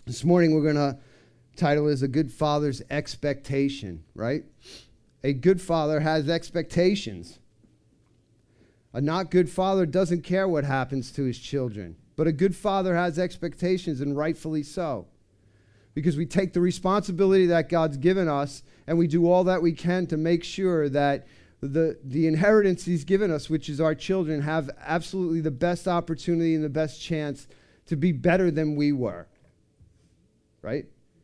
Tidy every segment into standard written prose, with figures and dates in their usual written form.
This morning we're going to title is A Good Father's Expectation, right? A good father has expectations. A not good father doesn't care what happens to his children, but a good father has expectations, and rightfully so, because we take the responsibility that God's given us and we do all that we can to make sure that the inheritance he's given us, which is our children, have absolutely the best opportunity and the best chance to be better than we were, right?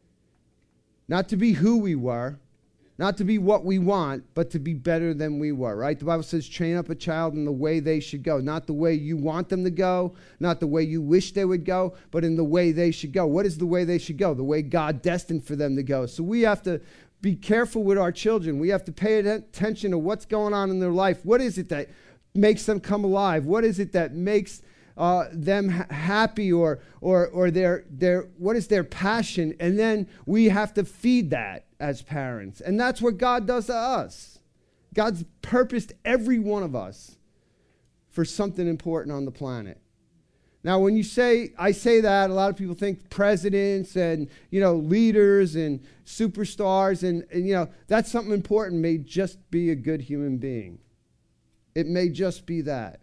Not to be who we were, not to be what we want, but to be better than we were, right? The Bible says, train up a child in the way they should go. Not the way you want them to go, not the way you wish they would go, but in the way they should go. What is the way they should go? The way God destined for them to go. So we have to be careful with our children. We have to pay attention to what's going on in their life. What is it that makes them come alive? What is it that makes them happy, or their what is their passion? And then we have to feed that as parents. And that's what God does to us. God's purposed every one of us for something important on the planet. Now, when I say that, a lot of people think presidents and, leaders and superstars and that's something important. May just be a good human being. It may just be that.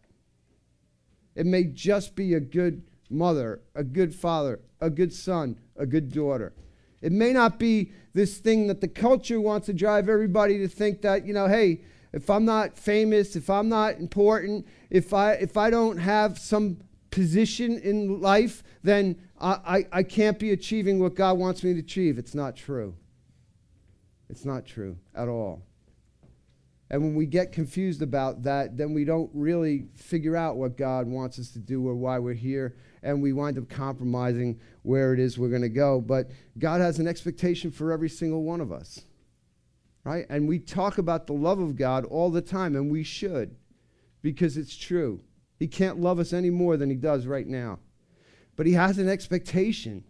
It may just be a good mother, a good father, a good son, a good daughter. It may not be this thing that the culture wants to drive everybody to think that, hey, if I'm not famous, if I'm not important, if I don't have some position in life, then I can't be achieving what God wants me to achieve. It's not true. It's not true at all. And when we get confused about that, then we don't really figure out what God wants us to do or why we're here, and we wind up compromising where it is we're going to go. But God has an expectation for every single one of us, right? And we talk about the love of God all the time, and we should, because it's true. He can't love us any more than he does right now. But he has an expectation.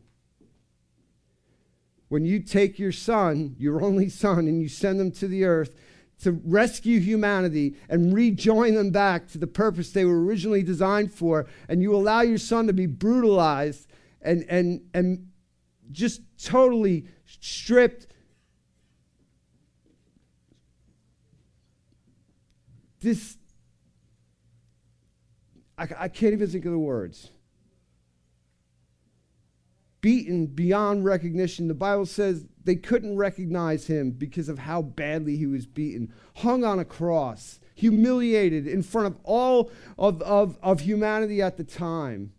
When you take your son, your only son, and you send him to the earth to rescue humanity and rejoin them back to the purpose they were originally designed for, and you allow your son to be brutalized and just totally stripped, I can't even think of the words. Beaten beyond recognition. The Bible says they couldn't recognize him because of how badly he was beaten. Hung on a cross, humiliated in front of all of humanity at the time.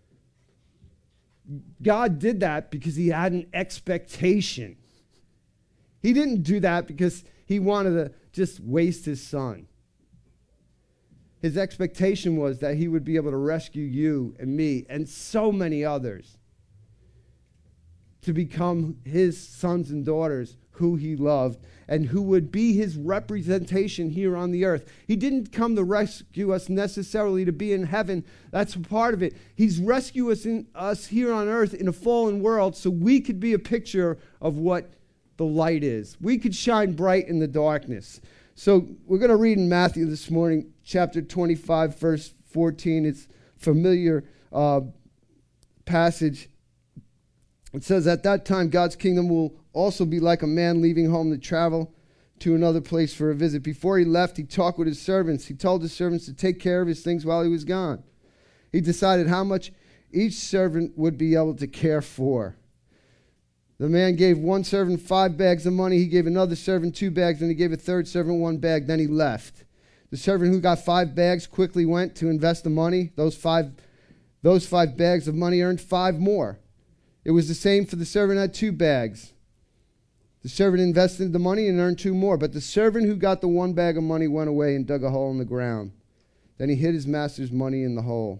God did that because he had an expectation. He didn't do that because he wanted to just waste his son. His expectation was that he would be able to rescue you and me and so many others to become his sons and daughters who he loved and who would be his representation here on the earth. He didn't come to rescue us necessarily to be in heaven. That's part of it. He's rescuing us here on earth in a fallen world so we could be a picture of what the light is. We could shine bright in the darkness. So we're going to read in Matthew this morning, chapter 25, verse 14. It's a familiar passage. It says, at that time, God's kingdom will also be like a man leaving home to travel to another place for a visit. Before he left, he talked with his servants. He told his servants to take care of his things while he was gone. He decided how much each servant would be able to care for. The man gave one servant 5 bags of money. He gave another servant 2 bags, and he gave a third servant 1 bag. Then he left. The servant who got 5 bags quickly went to invest the money. Those five bags of money earned 5 more. It was the same for the servant who had 2 bags. The servant invested the money and earned 2 more. But the servant who got the 1 bag of money went away and dug a hole in the ground. Then he hid his master's money in the hole.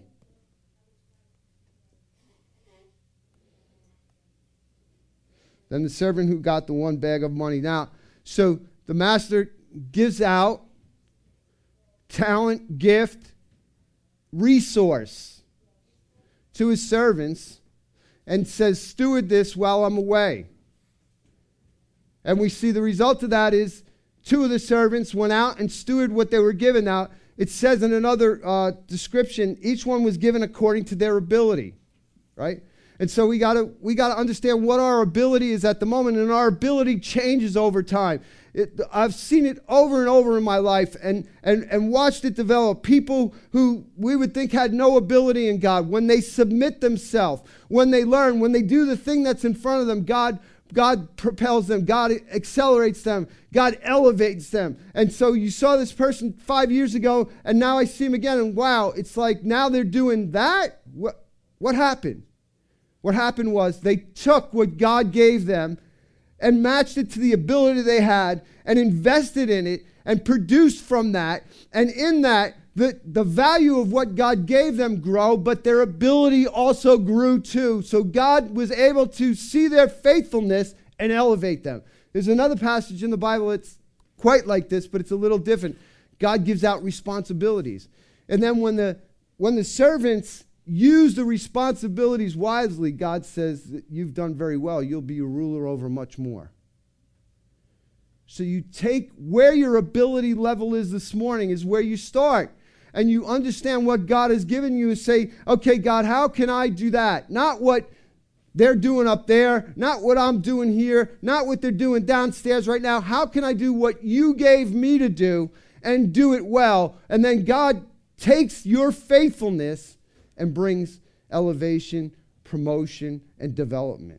Then the servant who got the 1 bag of money. Now, so the master gives out talent, gift, resource to his servants and says, steward this while I'm away. And we see the result of that is 2 of the servants went out and stewarded what they were given. Now, it says in another description, each one was given according to their ability, right? And so we gotta understand what our ability is at the moment, and our ability changes over time. I've seen it over and over in my life and watched it develop. People who we would think had no ability in God, when they submit themselves, when they learn, when they do the thing that's in front of them, God propels them, God accelerates them, God elevates them. And so you saw this person 5 years ago, and now I see him again, and wow, it's like now they're doing that? What happened? What happened was they took what God gave them and matched it to the ability they had and invested in it and produced from that. And in that, the value of what God gave them grew, but their ability also grew too. So God was able to see their faithfulness and elevate them. There's another passage in the Bible that's quite like this, but it's a little different. God gives out responsibilities. And then when the servants use the responsibilities wisely, God says that you've done very well. You'll be a ruler over much more. So you take where your ability level is this morning is where you start. And you understand what God has given you and say, okay, God, how can I do that? Not what they're doing up there, not what I'm doing here, not what they're doing downstairs right now. How can I do what you gave me to do and do it well? And then God takes your faithfulness and brings elevation, promotion, and development.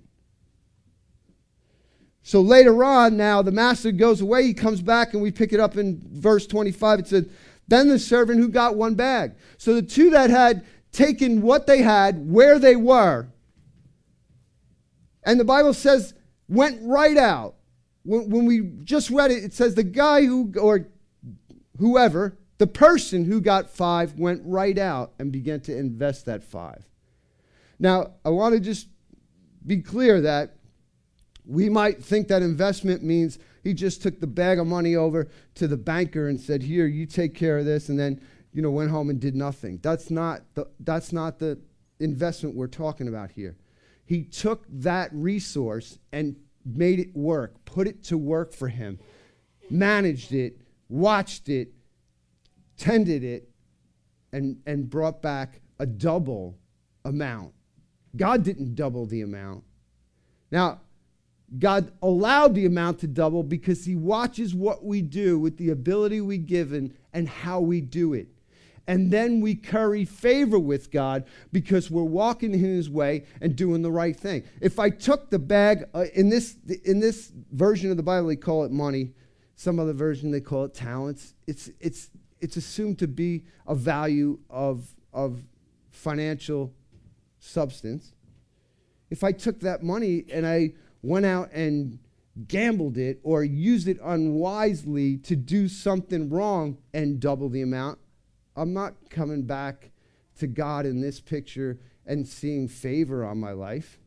So later on now, the master goes away, he comes back, and we pick it up in verse 25. It said, then the servant who got one bag. So the two that had taken what they had, where they were, and the Bible says, went right out. When we just read it, it says the guy or whoever, the person who got 5 went right out and began to invest that 5. Now, I want to just be clear that we might think that investment means he just took the bag of money over to the banker and said, here, you take care of this, and then, went home and did nothing. That's not the investment we're talking about here. He took that resource and made it work, put it to work for him, managed it, watched it, tended it, and brought back a double amount. God didn't double the amount. Now, God allowed the amount to double because he watches what we do with the ability we given and how we do it. And then we curry favor with God because we're walking in his way and doing the right thing. If I took the bag, in this version of the Bible, they call it money. Some other version, they call it talents. It's assumed to be a value of financial substance. If I took that money and I went out and gambled it or used it unwisely to do something wrong and double the amount, I'm not coming back to God in this picture and seeing favor on my life.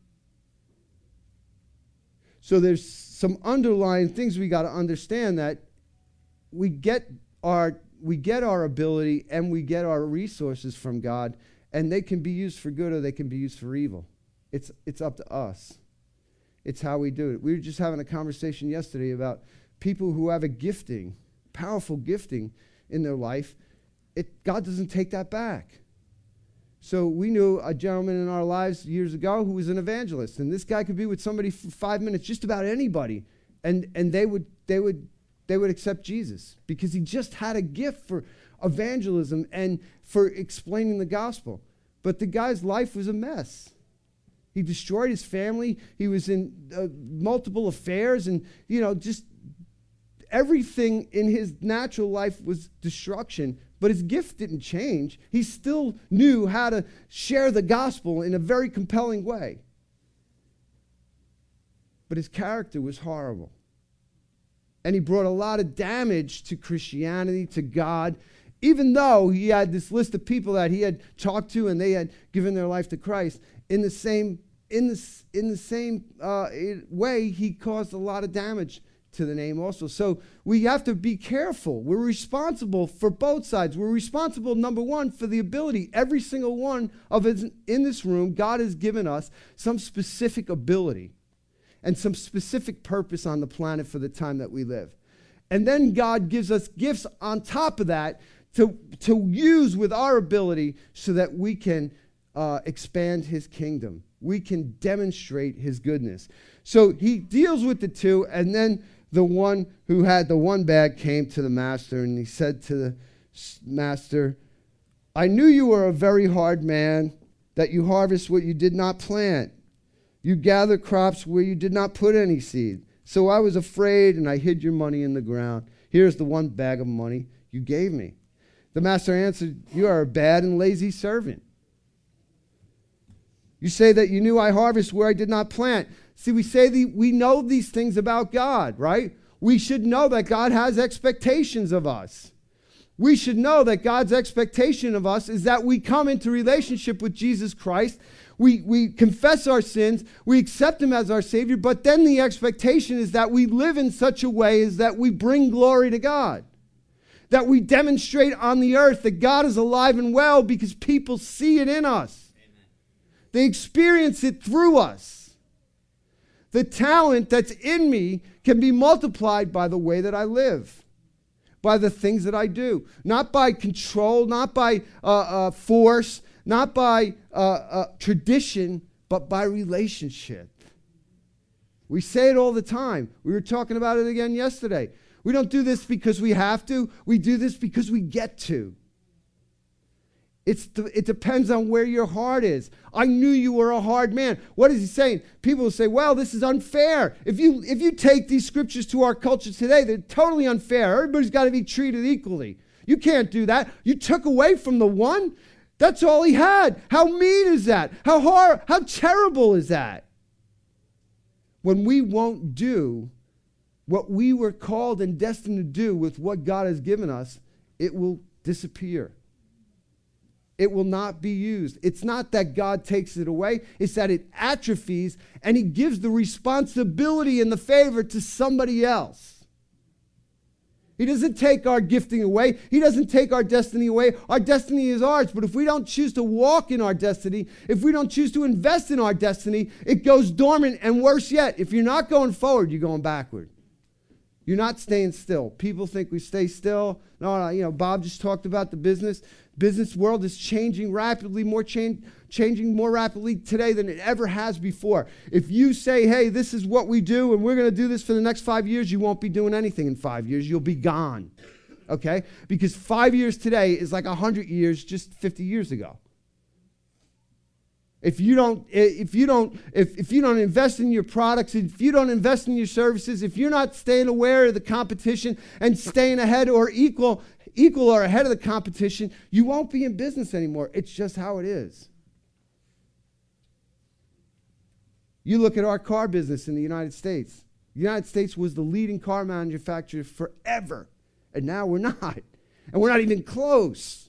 So there's some underlying things we got to understand, that we get our ability and we get our resources from God, and they can be used for good or they can be used for evil. It's up to us. It's how we do it. We were just having a conversation yesterday about people who have a gifting, powerful gifting in their life. God doesn't take that back. So we knew a gentleman in our lives years ago who was an evangelist, and this guy could be with somebody for 5 minutes, just about anybody, and they would accept Jesus because he just had a gift for evangelism and for explaining the gospel. But the guy's life was a mess. He destroyed his family. He was in multiple affairs, and just everything in his natural life was destruction. But his gift didn't change. He still knew how to share the gospel in a very compelling way. But his character was horrible. And he brought a lot of damage to Christianity, to God, even though he had this list of people that he had talked to and they had given their life to Christ. In the same way, he caused a lot of damage to the name also. So we have to be careful. We're responsible for both sides. We're responsible, number one, for the ability. Every single one of us in this room, God has given us some specific ability and some specific purpose on the planet for the time that we live. And then God gives us gifts on top of that to use with our ability so that we can expand his kingdom we can demonstrate his goodness. So he deals with the two, and then the one who had the one bag came to the master, and he said to the master, I knew you were a very hard man, that you harvest what you did not plant. You gather crops where you did not put any seed. So I was afraid, and I hid your money in the ground. Here's the one bag of money you gave me. The master answered, you are a bad and lazy servant. You say that you knew I harvest where I did not plant. See, we know these things about God, right? We should know that God has expectations of us. We should know that God's expectation of us is that we come into relationship with Jesus Christ. We confess our sins. We accept him as our Savior. But then the expectation is that we live in such a way as that we bring glory to God. That we demonstrate on the earth that God is alive and well because people see it in us. Amen. They experience it through us. The talent that's in me can be multiplied by the way that I live, by the things that I do. Not by control, not by force, not by tradition, but by relationship. We say it all the time. We were talking about it again yesterday. We don't do this because we have to. We do this because we get to. It depends on where your heart is. I knew you were a hard man. What is he saying? People will say, well, this is unfair. If you take these scriptures to our culture today, they're totally unfair. Everybody's got to be treated equally. You can't do that. You took away from the one. That's all he had. How mean is that? How terrible is that? When we won't do what we were called and destined to do with what God has given us, it will disappear. It will not be used. It's not that God takes it away. It's that it atrophies and he gives the responsibility and the favor to somebody else. He doesn't take our gifting away. He doesn't take our destiny away. Our destiny is ours. But if we don't choose to walk in our destiny, if we don't choose to invest in our destiny, it goes dormant. And worse yet, if you're not going forward, you're going backward. You're not staying still. People think we stay still. No, Bob just talked about the business. Business world is changing rapidly, changing more rapidly today than it ever has before. If you say, hey, this is what we do, and we're going to do this for the next 5 years, you won't be doing anything in 5 years. You'll be gone, okay? Because 5 years today is like 100 years just 50 years ago. If you don't invest in your products, if you don't invest in your services, if you're not staying aware of the competition and staying ahead or equal or ahead of the competition, you won't be in business anymore. It's just how it is. You look at our car business in the United States. The United States was the leading car manufacturer forever, and now we're not. And we're not even close.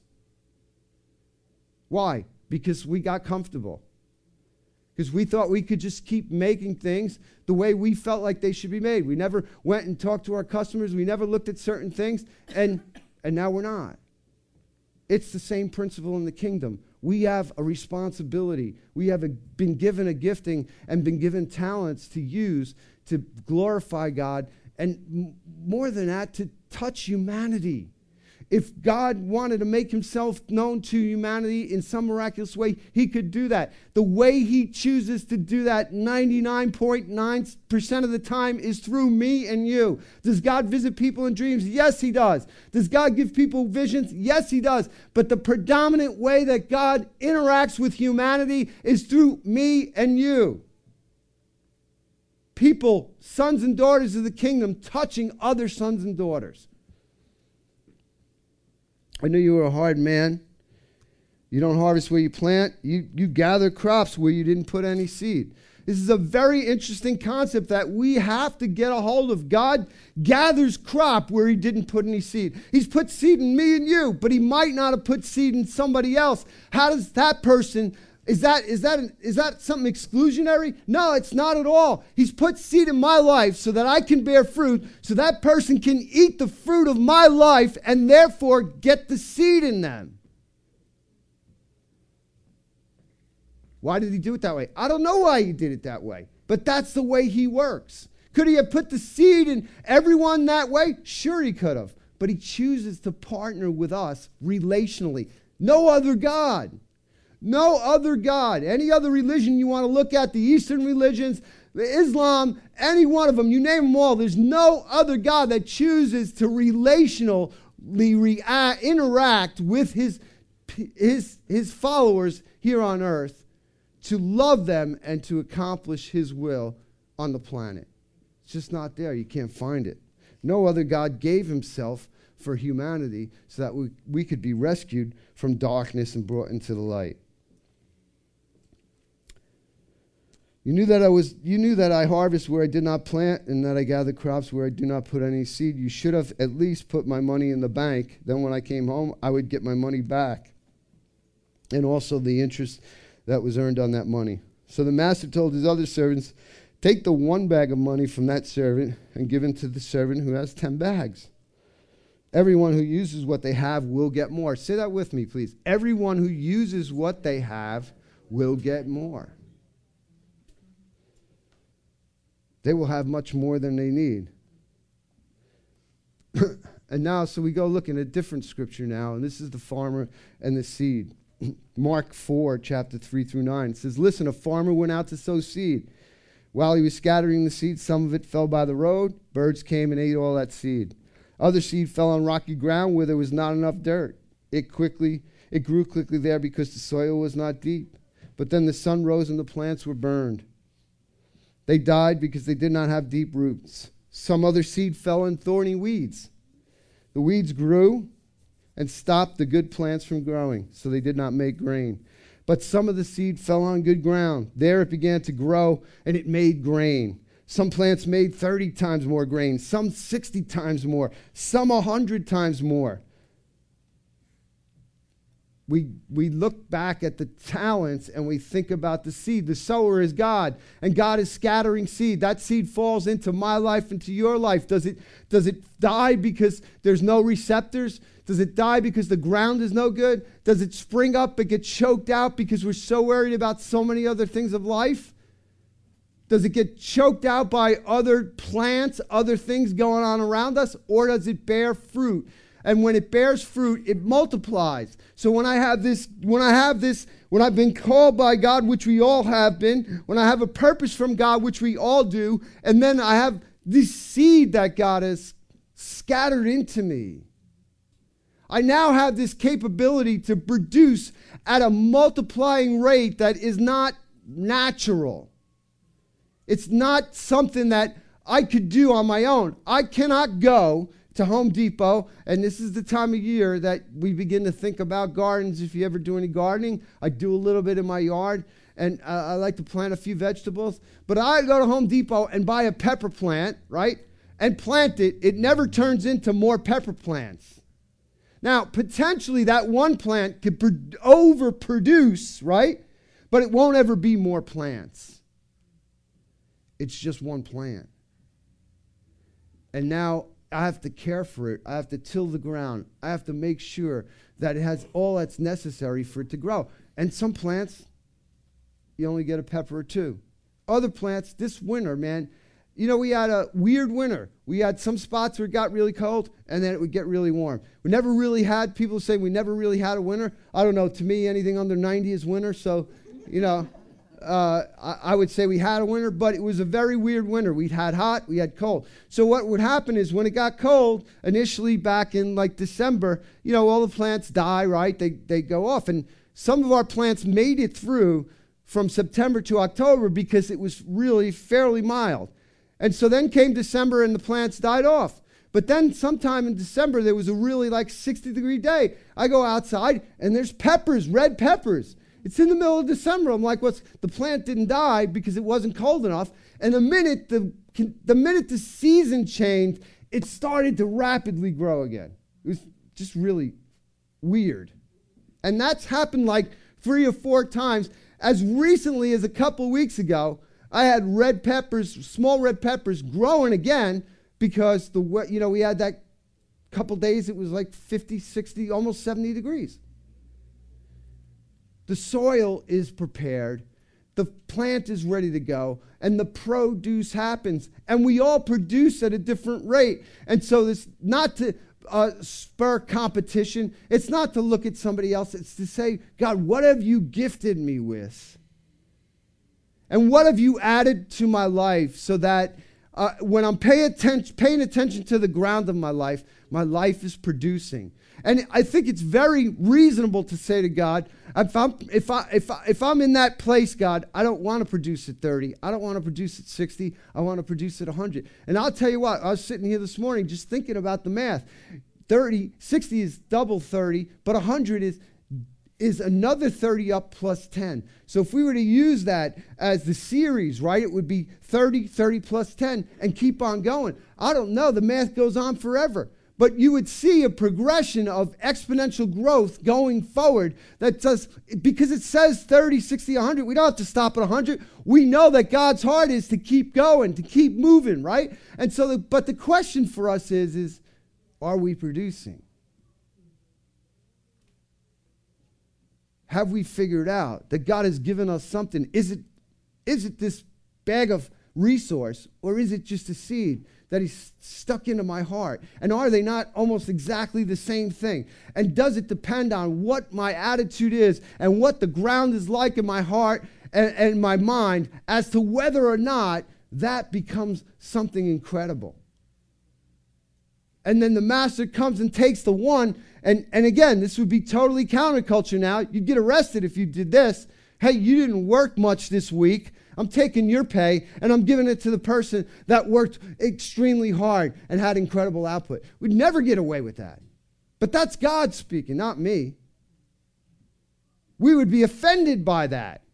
Why? Because we got comfortable. Because we thought we could just keep making things the way we felt like they should be made. We never went and talked to our customers. We never looked at certain things. And now we're not. It's the same principle in the kingdom. We have a responsibility. We have been given a gifting and been given talents to use to glorify God. And more than that, to touch humanity. If God wanted to make himself known to humanity in some miraculous way, he could do that. The way he chooses to do that 99.9% of the time is through me and you. Does God visit people in dreams? Yes, he does. Does God give people visions? Yes, he does. But the predominant way that God interacts with humanity is through me and you. People, sons and daughters of the kingdom, touching other sons and daughters. I knew you were a hard man. You don't harvest where you plant. You gather crops where you didn't put any seed. This is a very interesting concept that we have to get a hold of. God gathers crop where he didn't put any seed. He's put seed in me and you, but he might not have put seed in somebody else. How does that person... Is that something exclusionary? No, it's not at all. He's put seed in my life so that I can bear fruit, so that person can eat the fruit of my life and therefore get the seed in them. Why did he do it that way? I don't know why he did it that way, but that's the way he works. Could he have put the seed in everyone that way? Sure he could have, but he chooses to partner with us relationally. No other God. No other God. Any other religion you want to look at, the Eastern religions, the Islam, any one of them, you name them all, there's no other God that chooses to relationally interact with his followers here on earth, to love them and to accomplish his will on the planet. It's just not there. You can't find it. No other God gave himself for humanity so that we could be rescued from darkness and brought into the light. You knew that I harvest where I did not plant, and that I gather crops where I do not put any seed. You should have at least put my money in the bank. Then when I came home, I would get my money back, and also the interest that was earned on that money. So the master told his other servants, take the 1 bag of money from that servant and give it to the servant who has 10 bags. Everyone who uses what they have will get more. Say that with me, please. Everyone who uses what they have will get more. They will have much more than they need. And now, so we go looking at a different scripture now, and this is the farmer and the seed. Mark 4, chapter 3 through 9. It says, listen, a farmer went out to sow seed. While he was scattering the seed, some of it fell by the road. Birds came and ate all that seed. Other seed fell on rocky ground where there was not enough dirt. It grew quickly there because the soil was not deep. But then the sun rose and the plants were burned. They died because they did not have deep roots. Some other seed fell on thorny weeds. The weeds grew and stopped the good plants from growing, so they did not make grain. But some of the seed fell on good ground. There it began to grow, and it made grain. Some plants made 30 times more grain, some 60 times more, some 100 times more. We look back at the talents and we think about the seed. The sower is God, and God is scattering seed. That seed falls into my life, into your life. Does it die because there's no receptors? Does it die because the ground is no good? Does it spring up and get choked out because we're so worried about so many other things of life? Does it get choked out by other plants, other things going on around us? Or does it bear fruit? And when it bears fruit, it multiplies. So when I've been called by God, which we all have been, when I have a purpose from God, which we all do, and then I have this seed that God has scattered into me, I now have this capability to produce at a multiplying rate that is not natural. It's not something that I could do on my own. I cannot go to Home Depot, and this is the time of year that we begin to think about gardens. If you ever do any gardening, I do a little bit in my yard, and I like to plant a few vegetables. But I go to Home Depot and buy a pepper plant, right, and plant it. It never turns into more pepper plants. Now, potentially that one plant could overproduce, right, but it won't ever be more plants. It's just one plant. And now I have to care for it. I have to till the ground. I have to make sure that it has all that's necessary for it to grow. And some plants, you only get a pepper or two. Other plants, this winter, man, you know, we had a weird winter. We had some spots where it got really cold, and then it would get really warm. We never really had, people say we never really had a winter. I don't know, to me, anything under 90 is winter. So, you know, I would say we had a winter, but it was a very weird winter. We had hot, we had cold. So what would happen is when it got cold, initially back in like December, you know, all the plants die, right? They go off. And some of our plants made it through from September to October because it was really fairly mild. And so then came December and the plants died off. But then sometime in December, there was a really like 60-degree day. I go outside and there's peppers, red peppers. It's in the middle of December. I'm like, the plant didn't die because it wasn't cold enough. And the minute the season changed, it started to rapidly grow again. It was just really weird. And that's happened like 3 or 4 times. As recently as a couple weeks ago, I had red peppers, small red peppers growing again because we had that couple days it was like 50, 60, almost 70 degrees. The soil is prepared, the plant is ready to go, and the produce happens. And we all produce at a different rate. And so this, not to spur competition. It's not to look at somebody else. It's to say, God, what have you gifted me with? And what have you added to my life so that when I'm paying attention to the ground of my life is producing. And I think it's very reasonable to say to God, if I'm in that place, God, I don't want to produce at 30. I don't want to produce at 60. I want to produce at 100. And I'll tell you what, I was sitting here this morning just thinking about the math. 60 is double 30, but 100 is another 30 up plus 10. So if we were to use that as the series, right, it would be 30, 30 plus 10, and keep on going. I don't know. The math goes on forever. But you would see a progression of exponential growth going forward that does, because it says 30, 60, 100. We don't have to stop at 100. We know that God's heart is to keep going, to keep moving, right? And so, but the question for us is are we producing? Have we figured out that God has given us something? Is it this bag of resource, or is it just a seed that He's stuck into my heart? And are they not almost exactly the same thing? And does it depend on what my attitude is and what the ground is like in my heart and my mind as to whether or not that becomes something incredible? And then the master comes and takes the one. And again, this would be totally counterculture now. You'd get arrested if you did this. Hey, you didn't work much this week. I'm taking your pay and I'm giving it to the person that worked extremely hard and had incredible output. We'd never get away with that. But that's God speaking, not me. We would be offended by that.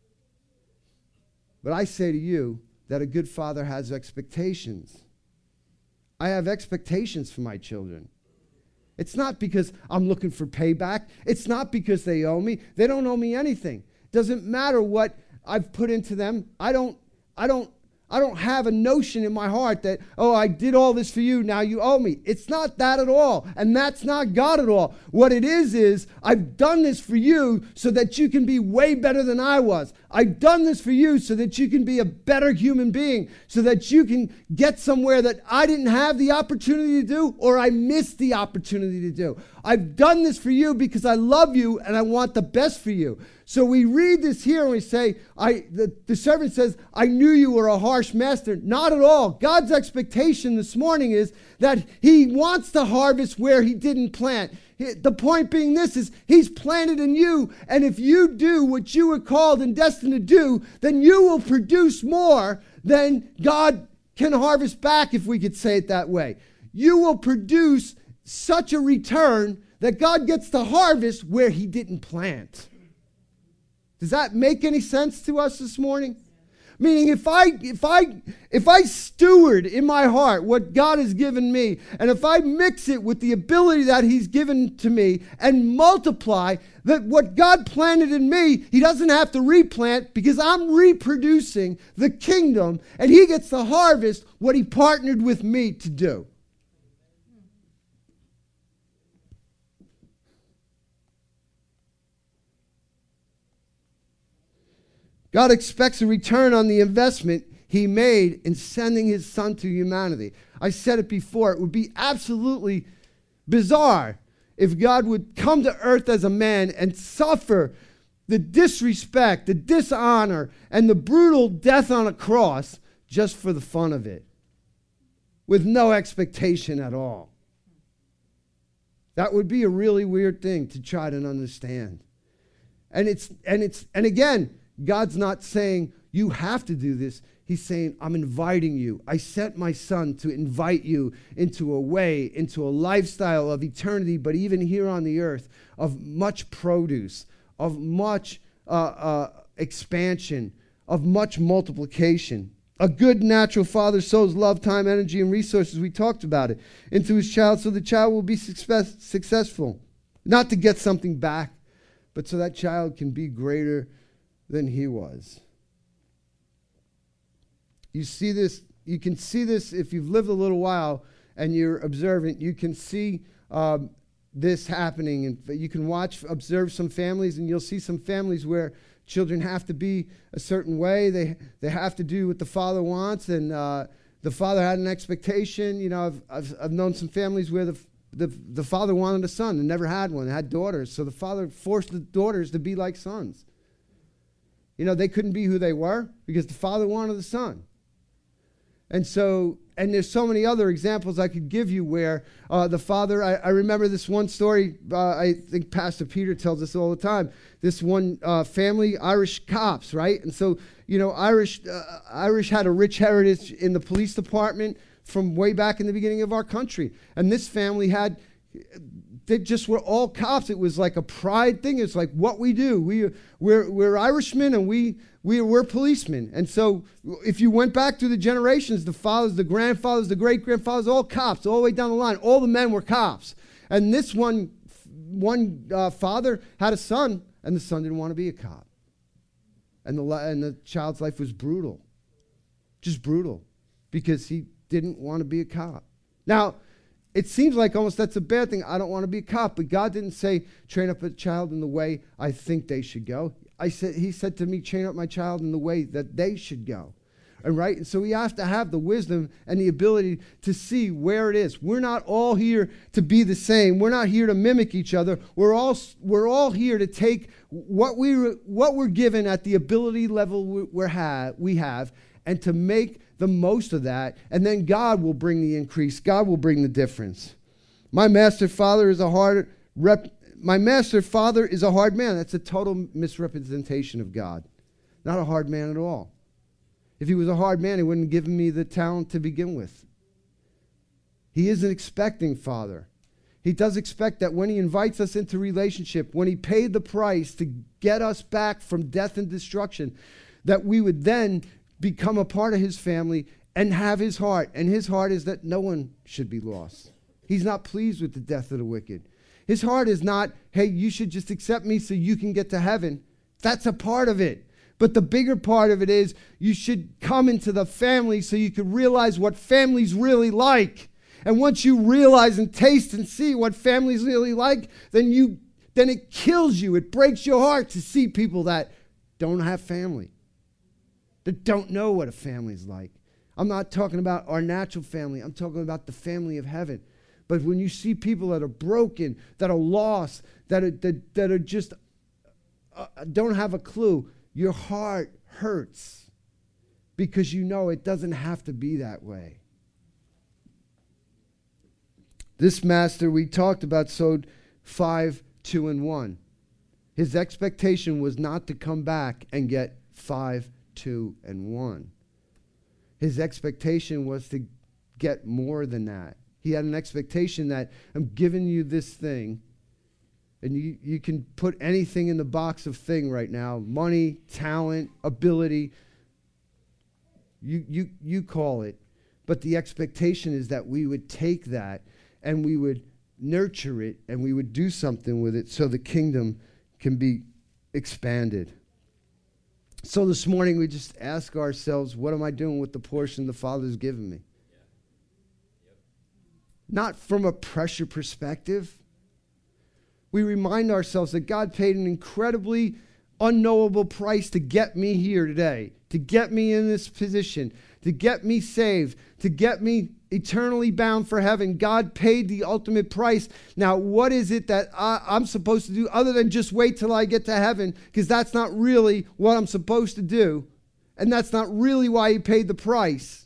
But I say to you that a good father has expectations. I have expectations for my children. It's not because I'm looking for payback. It's not because they owe me. They don't owe me anything. Doesn't matter what I've put into them. I don't have a notion in my heart that, oh, I did all this for you, now you owe me. It's not that at all. And that's not God at all. What it is I've done this for you so that you can be way better than I was. I've done this for you so that you can be a better human being, so that you can get somewhere that I didn't have the opportunity to do, or I missed the opportunity to do. I've done this for you because I love you and I want the best for you. So we read this here and we say, the servant says, I knew you were a harsh master. Not at all. God's expectation this morning is that He wants to harvest where He didn't plant. The point being this is He's planted in you, and if you do what you were called and destined to do, then you will produce more than God can harvest back, if we could say it that way. You will produce such a return that God gets to harvest where He didn't plant. Does that make any sense to us this morning? Meaning if I steward in my heart what God has given me, and if I mix it with the ability that He's given to me and multiply that what God planted in me, He doesn't have to replant, because I'm reproducing the kingdom and He gets to harvest what He partnered with me to do. God expects a return on the investment He made in sending His Son to humanity. I said it before, it would be absolutely bizarre if God would come to earth as a man and suffer the disrespect, the dishonor, and the brutal death on a cross just for the fun of it, with no expectation at all. That would be a really weird thing to try to understand. And again, God's not saying you have to do this. He's saying, I'm inviting you. I sent my Son to invite you into a way, into a lifestyle of eternity, but even here on the earth, of much produce, of much expansion, of much multiplication. A good natural father sows love, time, energy, and resources, we talked about it, into his child so the child will be successful. Not to get something back, but so that child can be greater than he was. You see this, you can see this if you've lived a little while and you're observant. You can see this happening, and you can observe some families, and you'll see some families where children have to be a certain way. They have to do what the father wants, and the father had an expectation. You know, I've known some families where the father wanted a son and never had one, had daughters. So the father forced the daughters to be like sons. You know, they couldn't be who they were because the father wanted the son. And so, and there's so many other examples I could give you where the father, I remember this one story, I think Pastor Peter tells us all the time, this one family, Irish cops, right? And so, you know, Irish had a rich heritage in the police department from way back in the beginning of our country. And this family they just were all cops. It was like a pride thing. It's like what we do. We're Irishmen and we're policemen. And so if you went back through the generations, the fathers, the grandfathers, the great-grandfathers, all cops, all the way down the line. All the men were cops. And this one father had a son, and the son didn't want to be a cop. And the child's life was brutal. Just brutal. Because he didn't want to be a cop. Now, it seems like almost that's a bad thing. I don't want to be a cop. But God didn't say, train up a child in the way I think they should go. He said to me, train up my child in the way that they should go. And right? And so we have to have the wisdom and the ability to see where it is. We're not all here to be the same. We're not here to mimic each other. We're all here to take what we're given at the ability level we have and to make the most of that, and then God will bring the increase. God will bring the difference. My master father is a hard man. That's a total misrepresentation of God. Not a hard man at all. If he was a hard man, he wouldn't have given me the talent to begin with. He is an expecting father. He does expect that when he invites us into relationship, when he paid the price to get us back from death and destruction, that we would then become a part of his family and have his heart. And his heart is that no one should be lost. He's not pleased with the death of the wicked. His heart is not, hey, you should just accept me so you can get to heaven. That's a part of it. But the bigger part of it is you should come into the family so you can realize what family's really like. And once you realize and taste and see what family's really like, then it kills you. It breaks your heart to see people that don't have family, that don't know what a family's like. I'm not talking about our natural family. I'm talking about the family of heaven. But when you see people that are broken, that are lost, that are just don't have a clue, your heart hurts because you know it doesn't have to be that way. This master we talked about sowed 5, 2, and 1. His expectation was not to come back and get 5, 2, and 1. His expectation was to get more than that. He had an expectation that I'm giving you this thing, and you can put anything in the box of thing right now, money, talent, ability, you call it. But the expectation is that we would take that and we would nurture it and we would do something with it so the kingdom can be expanded. So this morning we just ask ourselves, what am I doing with the portion the Father's given me? Not from a pressure perspective. We remind ourselves that God paid an incredibly unknowable price to get me here today, to get me in this position, to get me saved, to get me eternally bound for heaven. God paid the ultimate price. Now, what is it that I'm supposed to do other than just wait till I get to heaven? Because that's not really what I'm supposed to do. And that's not really why he paid the price.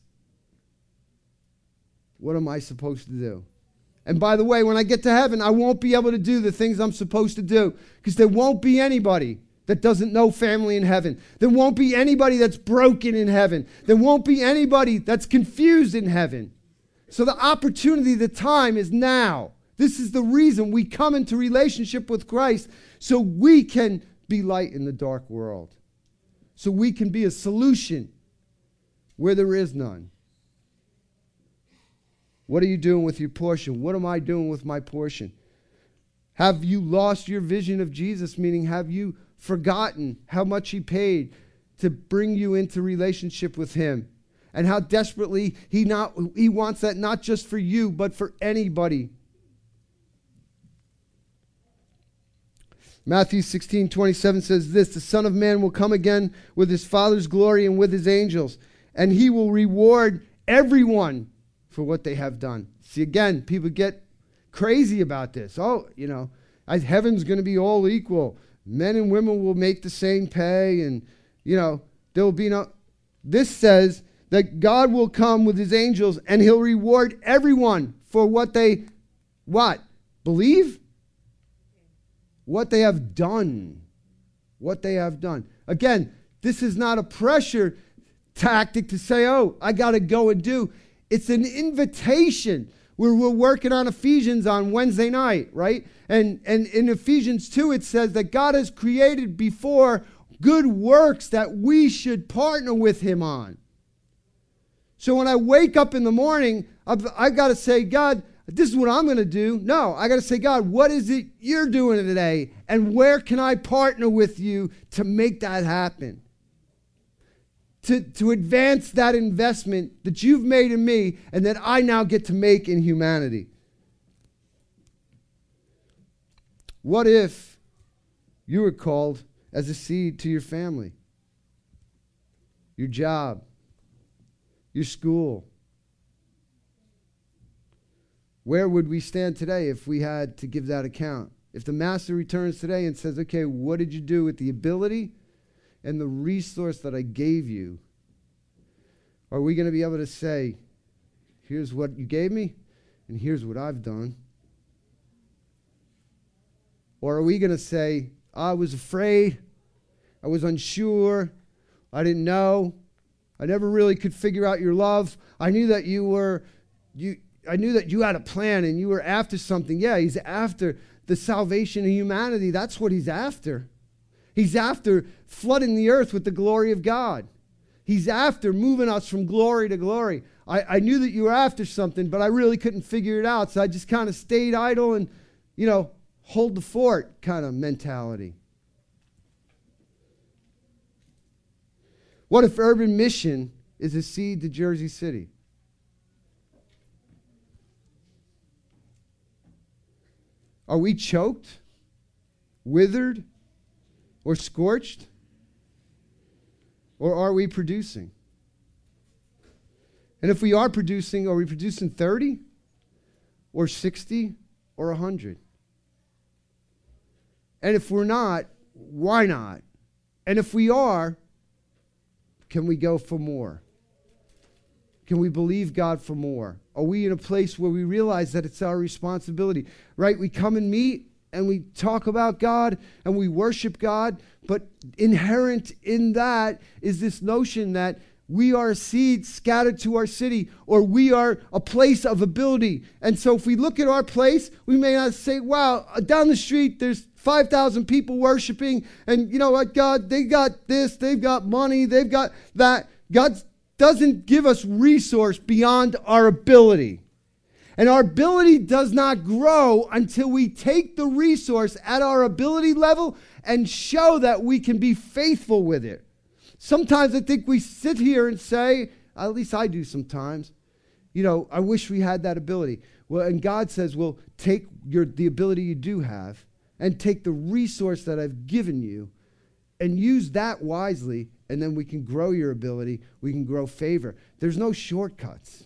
What am I supposed to do? And by the way, when I get to heaven, I won't be able to do the things I'm supposed to do because there won't be anybody that doesn't know family in heaven. There won't be anybody that's broken in heaven. There won't be anybody that's confused in heaven. So the opportunity, the time is now. This is the reason we come into relationship with Christ so we can be light in the dark world. So we can be a solution where there is none. What are you doing with your portion? What am I doing with my portion? Have you lost your vision of Jesus? Meaning, have you forgotten how much he paid to bring you into relationship with him? And how desperately he wants that not just for you, but for anybody. Matthew 16:27 says this, the Son of Man will come again with his Father's glory and with his angels, and he will reward everyone for what they have done. See, again, people get crazy about this. Oh, heaven's going to be all equal. Men and women will make the same pay, and, there will be no... This says that God will come with his angels and he'll reward everyone for what they, believe? What they have done. What they have done. Again, this is not a pressure tactic to say, oh, I got to go and do. It's an invitation. We're working on Ephesians on Wednesday night, right? And in Ephesians 2, it says that God has created before good works that we should partner with him on. So when I wake up in the morning, I've got to say, God, this is what I'm going to do. No, I got to say, God, what is it you're doing today? And where can I partner with you to make that happen? To advance that investment that you've made in me and that I now get to make in humanity. What if you were called as a seed to your family, your job, your school? Where would we stand today if we had to give that account? If the master returns today and says, okay, what did you do with the ability and the resource that I gave you? Are we going to be able to say, here's what you gave me, and here's what I've done? Or are we going to say, I was afraid, I was unsure, I didn't know, I never really could figure out your love. I knew that I knew that you had a plan and you were after something. Yeah, he's after the salvation of humanity. That's what he's after. He's after flooding the earth with the glory of God. He's after moving us from glory to glory. I knew that you were after something, but I really couldn't figure it out. So I just kind of stayed idle and, hold the fort kind of mentality. What if Urban Mission is a seed to Jersey City? Are we choked, withered, or scorched? Or are we producing? And if we are producing, are we producing 30 or 60 or 100? And if we're not, why not? And if we are, can we go for more? Can we believe God for more? Are we in a place where we realize that it's our responsibility? Right? We come and meet and we talk about God and we worship God, but inherent in that is this notion that we are a seed scattered to our city, or we are a place of ability. And so if we look at our place, we may not say, wow, down the street there's 5,000 people worshiping, and you know what, God, they got this, they've got money, they've got that. God doesn't give us resource beyond our ability. And our ability does not grow until we take the resource at our ability level and show that we can be faithful with it. Sometimes I think we sit here and say, at least I do sometimes, I wish we had that ability. Well, and God says, well, take the ability you do have and take the resource that I've given you and use that wisely, and then we can grow your ability, we can grow favor. There's no shortcuts.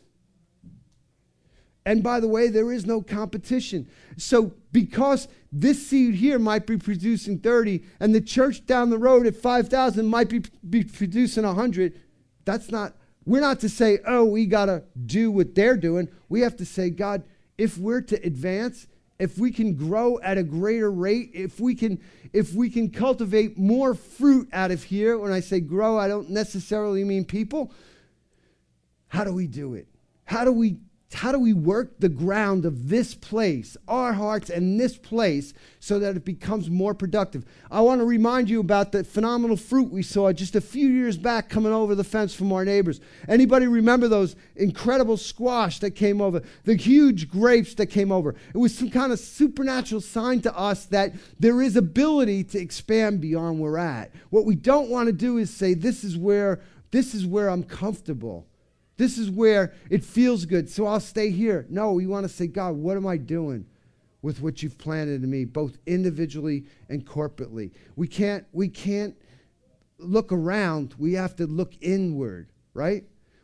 And by the way, there is no competition. So because this seed here might be producing 30 and the church down the road at 5,000 might be producing 100, we're not to say, oh, we got to do what they're doing. We have to say, God, if we're to advance, if we can grow at a greater rate, if we can cultivate more fruit out of here, when I say grow, I don't necessarily mean people. How do we do it? How do we work the ground of this place, our hearts and this place, so that it becomes more productive? I want to remind you about the phenomenal fruit we saw just a few years back coming over the fence from our neighbors. Anybody remember those incredible squash that came over, the huge grapes that came over? It was some kind of supernatural sign to us that there is ability to expand beyond where we're at. What we don't want to do is say, this is where I'm comfortable. This is where it feels good, so I'll stay here. No, we want to say, God, what am I doing with what you've planted in me, both individually and corporately? We can't look around. We have to look inward, right?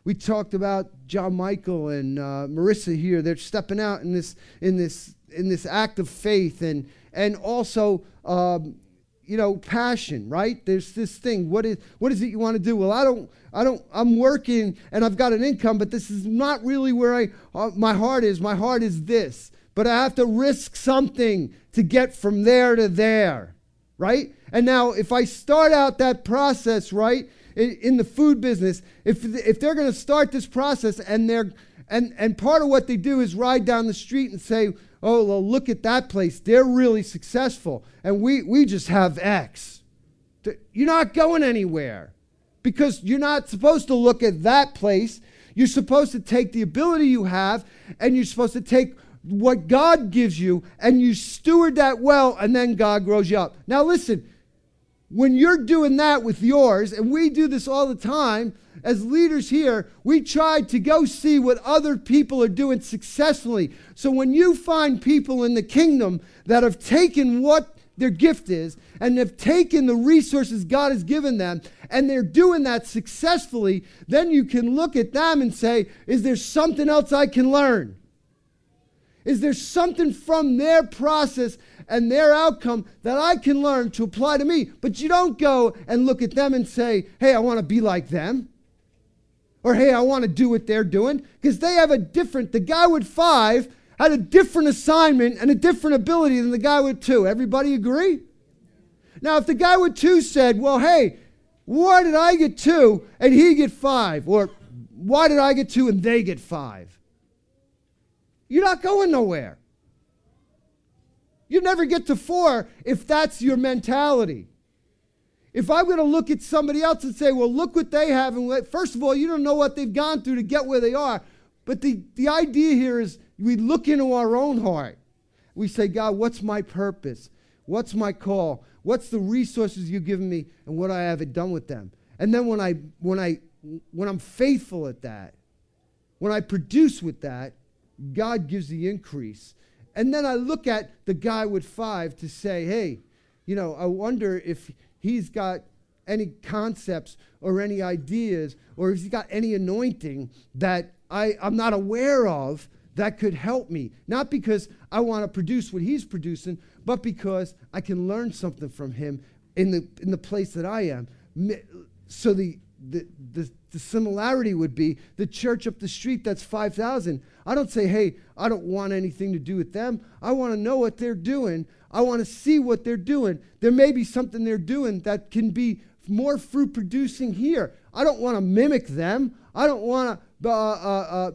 We talked about John Michael and Marissa here. They're stepping out in this act of faith and also passion, right? There's this thing. What is it you want to do? Well, I'm working and I've got an income, but this is not really where my heart is. My heart is this. But I have to risk something to get from there to there, right? And now if I start out that process, right, in the food business, if they're going to start this process and part of what they do is ride down the street and say, oh, well, look at that place. They're really successful. And we just have X. You're not going anywhere because you're not supposed to look at that place. You're supposed to take the ability you have and you're supposed to take what God gives you and you steward that well, and then God grows you up. Now listen, when you're doing that with yours, and we do this all the time, as leaders here, we try to go see what other people are doing successfully. So when you find people in the kingdom that have taken what their gift is and have taken the resources God has given them and they're doing that successfully, then you can look at them and say, is there something else I can learn? Is there something from their process and their outcome that I can learn to apply to me? But you don't go and look at them and say, hey, I want to be like them. Or, hey, I want to do what they're doing. Because they have the guy with 5 had a different assignment and a different ability than the guy with 2. Everybody agree? Now, if the guy with 2 said, well, hey, why did I get 2 and he get 5? Or why did I get 2 and they get 5? You're not going nowhere. You never get to 4 if that's your mentality. If I'm going to look at somebody else and say, well, look what they have. And first of all, you don't know what they've gone through to get where they are. But the idea here is we look into our own heart. We say, God, what's my purpose? What's my call? What's the resources you've given me? And what I haven't done with them. And then when I'm faithful at that, when I produce with that, God gives the increase. And then I look at the guy with 5 to say, hey, I wonder if he's got any concepts or any ideas or if he's got any anointing that I'm not aware of that could help me. Not because I want to produce what he's producing, but because I can learn something from him in the place that I am. So the similarity would be the church up the street that's 5,000. I don't say, hey, I don't want anything to do with them. I want to know what they're doing. I want to see what they're doing. There may be something they're doing that can be more fruit producing here. I don't want to mimic them. I don't want to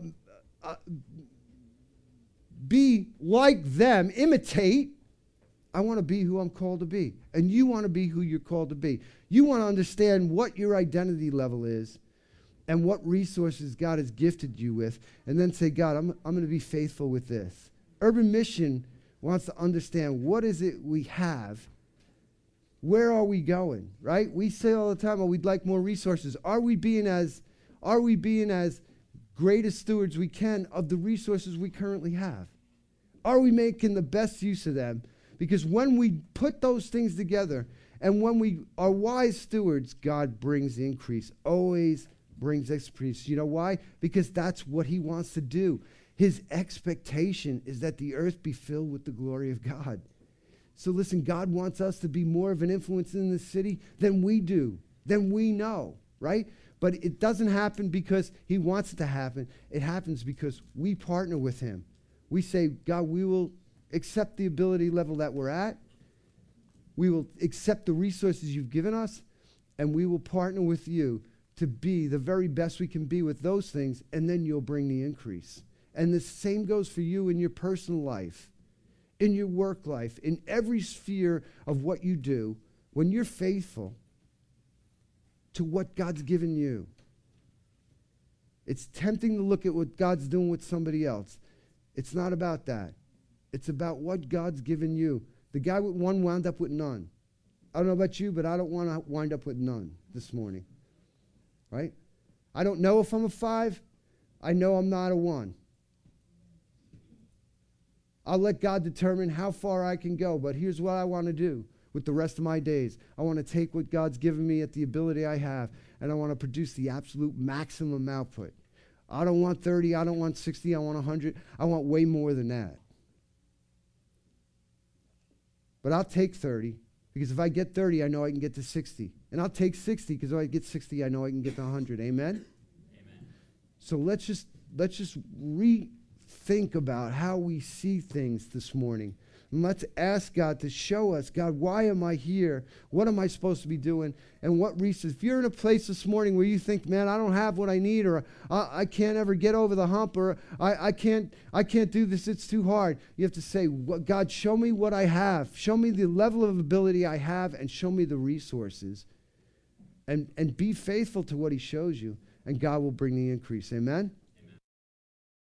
be like them, imitate. I want to be who I'm called to be. And you want to be who you're called to be. You want to understand what your identity level is and what resources God has gifted you with, and then say, God, I'm going to be faithful with this. Urban Mission wants to understand what is it we have. Where are we going, right? We say all the time, oh, we'd like more resources. Are we being as great as stewards we can of the resources we currently have? Are we making the best use of them? Because when we put those things together and when we are wise stewards, God brings increase, always brings increase. You know why? Because that's what he wants to do. His expectation is that the earth be filled with the glory of God. So listen, God wants us to be more of an influence in this city than we do, than we know, right? But it doesn't happen because he wants it to happen. It happens because we partner with him. We say, God, we will accept the ability level that we're at. We will accept the resources you've given us, and we will partner with you to be the very best we can be with those things, and then you'll bring the increase. And the same goes for you in your personal life, in your work life, in every sphere of what you do. When you're faithful to what God's given you, it's tempting to look at what God's doing with somebody else. It's not about that. It's about what God's given you. The guy with 1 wound up with none. I don't know about you, but I don't want to wind up with none this morning. Right? I don't know if I'm a 5. I know I'm not a 1. I'll let God determine how far I can go, but here's what I want to do with the rest of my days. I want to take what God's given me at the ability I have, and I want to produce the absolute maximum output. I don't want 30, I don't want 60, I want 100. I want way more than that. But I'll take 30, because if I get 30, I know I can get to 60. And I'll take 60, because if I get 60, I know I can get to 100. Amen? Amen. So let's just rethink about how we see things this morning. And let's ask God to show us, God, why am I here? What am I supposed to be doing? And what reasons? If you're in a place this morning where you think, man, I don't have what I need, or I can't ever get over the hump, or I can't do this, it's too hard. You have to say, God, show me what I have. Show me the level of ability I have, and show me the resources. And be faithful to what he shows you, and God will bring the increase. Amen?